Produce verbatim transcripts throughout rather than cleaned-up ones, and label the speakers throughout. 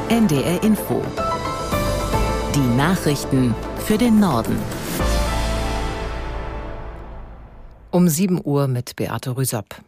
Speaker 1: N D R Info. Die Nachrichten für den Norden. Um sieben Uhr mit Beate Rüsop.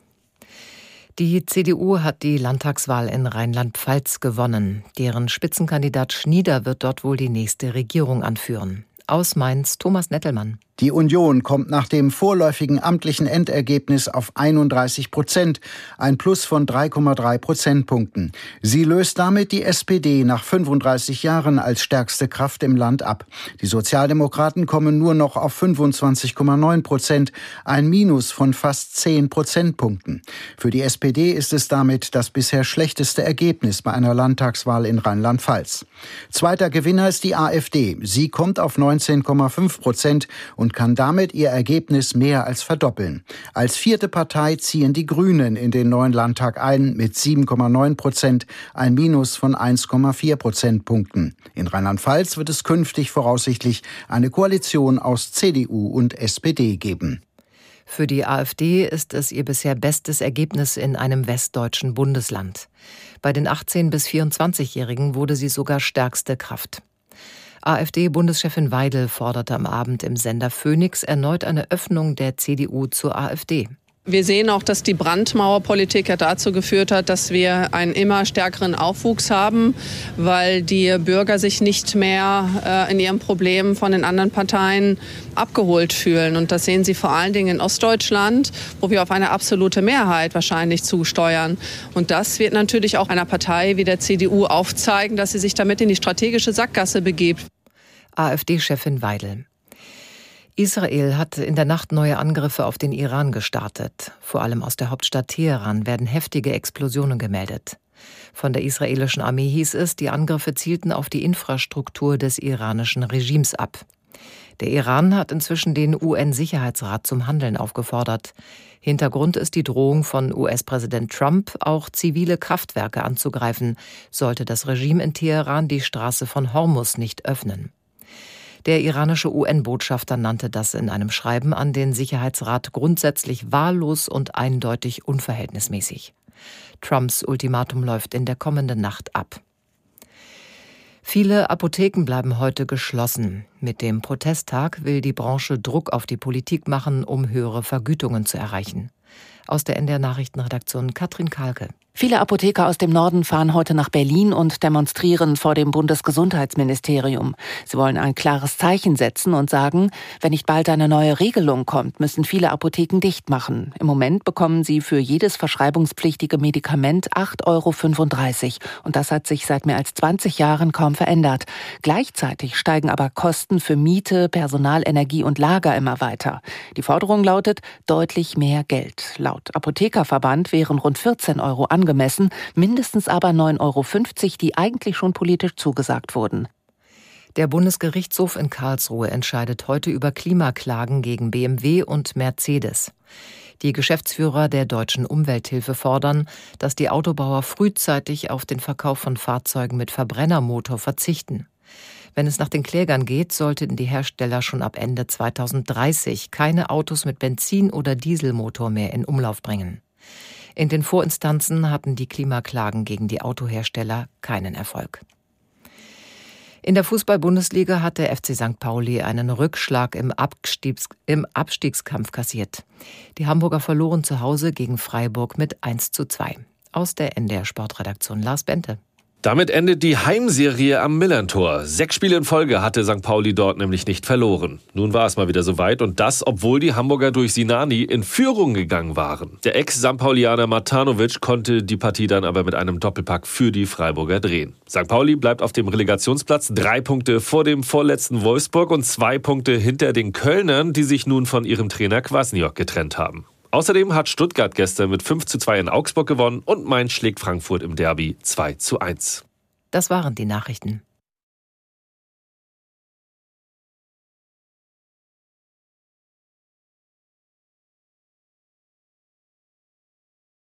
Speaker 1: Die C D U hat die Landtagswahl in Rheinland-Pfalz gewonnen. Deren Spitzenkandidat Schnieder wird dort wohl die nächste Regierung anführen. Aus Mainz, Thomas Nettelmann.
Speaker 2: Die Union kommt nach dem vorläufigen amtlichen Endergebnis auf einunddreißig Prozent, ein Plus von drei Komma drei Prozentpunkten. Sie löst damit die S P D nach fünfunddreißig Jahren als stärkste Kraft im Land ab. Die Sozialdemokraten kommen nur noch auf fünfundzwanzig Komma neun Prozent, ein Minus von fast zehn Prozentpunkten. Für die S P D ist es damit das bisher schlechteste Ergebnis bei einer Landtagswahl in Rheinland-Pfalz. Zweiter Gewinner ist die AfD. Sie kommt auf neunzehn Komma fünf Prozent und und kann damit ihr Ergebnis mehr als verdoppeln. Als vierte Partei ziehen die Grünen in den neuen Landtag ein mit sieben Komma neun Prozent, ein Minus von eins Komma vier Prozentpunkten. In Rheinland-Pfalz wird es künftig voraussichtlich eine Koalition aus C D U und S P D geben.
Speaker 1: Für die AfD ist es ihr bisher bestes Ergebnis in einem westdeutschen Bundesland. Bei den achtzehn- bis vierundzwanzigjährigen wurde sie sogar stärkste Kraft. AfD-Bundeschefin Weidel forderte am Abend im Sender Phoenix erneut eine Öffnung der C D U zur AfD.
Speaker 3: Wir sehen auch, dass die Brandmauerpolitik ja dazu geführt hat, dass wir einen immer stärkeren Aufwuchs haben, weil die Bürger sich nicht mehr äh, in ihren Problemen von den anderen Parteien abgeholt fühlen. Und das sehen Sie vor allen Dingen in Ostdeutschland, wo wir auf eine absolute Mehrheit wahrscheinlich zusteuern. Und das wird natürlich auch einer Partei wie der C D U aufzeigen, dass sie sich damit in die strategische Sackgasse begibt.
Speaker 1: AfD-Chefin Weidel. Israel hat in der Nacht neue Angriffe auf den Iran gestartet. Vor allem aus der Hauptstadt Teheran werden heftige Explosionen gemeldet. Von der israelischen Armee hieß es, die Angriffe zielten auf die Infrastruktur des iranischen Regimes ab. Der Iran hat inzwischen den U N-Sicherheitsrat zum Handeln aufgefordert. Hintergrund ist die Drohung von U S-Präsident Trump, auch zivile Kraftwerke anzugreifen, sollte das Regime in Teheran die Straße von Hormuz nicht öffnen. Der iranische U N-Botschafter nannte das in einem Schreiben an den Sicherheitsrat grundsätzlich wahllos und eindeutig unverhältnismäßig. Trumps Ultimatum läuft in der kommenden Nacht ab. Viele Apotheken bleiben heute geschlossen. Mit dem Protesttag will die Branche Druck auf die Politik machen, um höhere Vergütungen zu erreichen. Aus der N D R-Nachrichtenredaktion Katrin Kahlke.
Speaker 4: Viele Apotheker aus dem Norden fahren heute nach Berlin und demonstrieren vor dem Bundesgesundheitsministerium. Sie wollen ein klares Zeichen setzen und sagen, wenn nicht bald eine neue Regelung kommt, müssen viele Apotheken dicht machen. Im Moment bekommen sie für jedes verschreibungspflichtige Medikament acht Euro fünfunddreißig. Und das hat sich seit mehr als zwanzig Jahren kaum verändert. Gleichzeitig steigen aber Kosten für Miete, Personal, Energie und Lager immer weiter. Die Forderung lautet deutlich mehr Geld. Laut Apothekerverband wären rund vierzehn Euro angemessen. Gemessen, mindestens aber neun Euro fünfzig, die eigentlich schon politisch zugesagt wurden.
Speaker 1: Der Bundesgerichtshof in Karlsruhe entscheidet heute über Klimaklagen gegen B M W und Mercedes. Die Geschäftsführer der Deutschen Umwelthilfe fordern, dass die Autobauer frühzeitig auf den Verkauf von Fahrzeugen mit Verbrennermotor verzichten. Wenn es nach den Klägern geht, sollten die Hersteller schon ab Ende zweitausenddreißig keine Autos mit Benzin- oder Dieselmotor mehr in Umlauf bringen. In den Vorinstanzen hatten die Klimaklagen gegen die Autohersteller keinen Erfolg. In der Fußball-Bundesliga hat der F C Sankt Pauli einen Rückschlag im, Abstiegs- im Abstiegskampf kassiert. Die Hamburger verloren zu Hause gegen Freiburg mit eins zu zwei. Aus der N D R-Sportredaktion Lars Bente.
Speaker 5: Damit endet die Heimserie am Millerntor. Sechs Spiele in Folge hatte Sankt Pauli dort nämlich nicht verloren. Nun war es mal wieder soweit und das, obwohl die Hamburger durch Sinani in Führung gegangen waren. Der Ex-Sankt Paulianer Matanovic konnte die Partie dann aber mit einem Doppelpack für die Freiburger drehen. Sankt Pauli bleibt auf dem Relegationsplatz, drei Punkte vor dem vorletzten Wolfsburg und zwei Punkte hinter den Kölnern, die sich nun von ihrem Trainer Kwasniok getrennt haben. Außerdem hat Stuttgart gestern mit fünf zu zwei in Augsburg gewonnen und Mainz schlägt Frankfurt im Derby zwei zu eins.
Speaker 1: Das waren die Nachrichten.